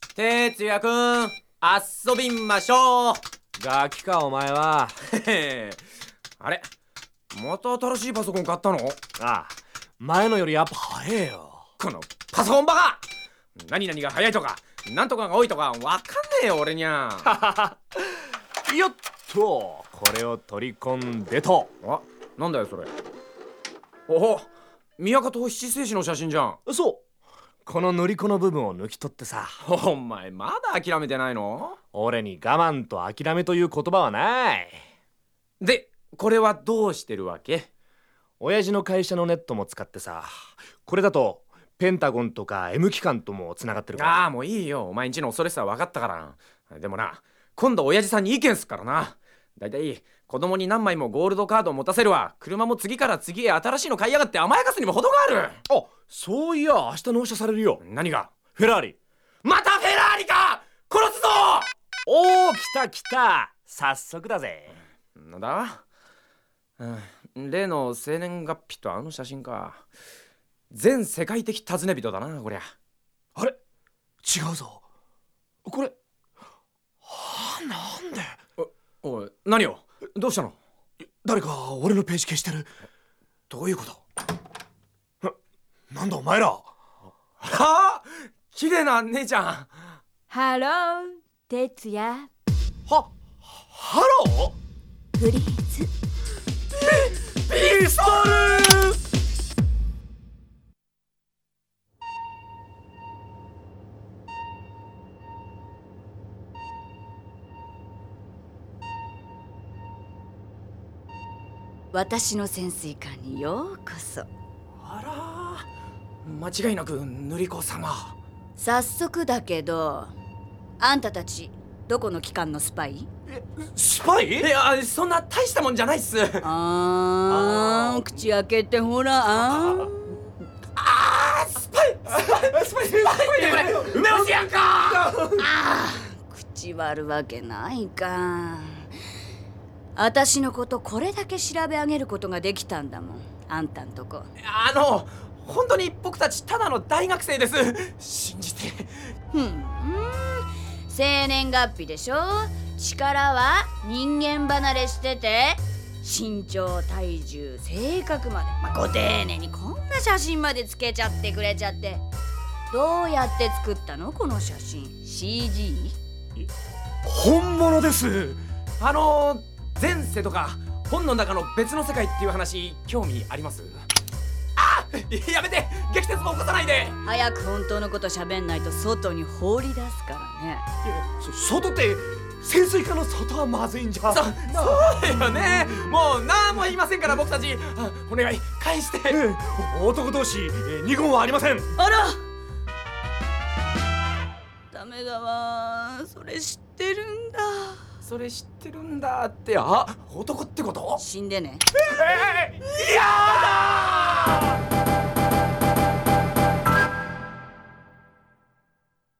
哲也くん、遊びましょう。 ガキかお前は。 あれ、また新しいパソコン買ったの？ ああ、前のよりやっぱ早えよ。 このパソコンバカ！何々が早いとかなんとかが多いとかわかんねえよ俺にゃ。 よっと、これを取り込んでと。 あ、なんだよそれ。おお、宮方七星子の写真じゃん。 そう、この塗り子の部分を抜き取ってさ。 お前まだ諦めてないの？ 俺に我慢と諦めという言葉はない。 で、これはどうしてるわけ？ 親父の会社のネットも使ってさ、これだとペンタゴンとか M 機関ともつながってるから。 ああ、もういいよ、お前んちの恐ろしさは分かったから。でもな、今度親父さんに意見すっからな。だいたい子供に何枚もゴールドカードを持たせるわ。車も次から次へ新しいの買いやがって甘やかすにも程がある。 あ、そういや明日納車されるよ。 何が？ フェラーリ。 またフェラーリか！殺すぞ！ おお、来た来た、早速だぜ。 なんだ？例の生年月日とあの写真か。全世界的尋ね人だなこりゃ。 あれ、違うぞこれ。はあ、なんで？ おい、何を？どうしたの？ 誰か俺のページ消してる。 どういうこと？ なんだお前ら。 はあ、綺麗な姉ちゃん。 ハロー、哲也。 ハロー。 プリーズ。 ピストル。 私の潜水艦にようこそ。 あら、間違いなく塗り子様。 早速だけど、あんたたちどこの機関のスパイ？ スパイ？ いや、そんな大したもんじゃないっす。 口開けてほら。 スパイって梅干しやんか。 口割るわけないか。私のことこれだけ調べ上げることができたんだもん、あんたんとこ。 本当に僕たちただの大学生です。信じて。 生年月日でしょ。力は人間離れしてて、身長体重性格まで、ご丁寧にこんな写真までつけちゃってくれちゃって。どうやって作ったのこの写真？ CG？ 本物です。 前世とか本の中の別の世界っていう話興味あります？やめて、激鉄も起こさないで。 早く本当のこと喋んないと外に放り出すからね。 外って潜水艦の外はまずいんじゃ。 そうよね。もう何も言いませんから僕たち。お願い返して。 男同士二言はありません。 あら、ダメだわ。それ知ってるんだ。 それ知ってるんだって。男ってこと？ 死んでね。 やだー！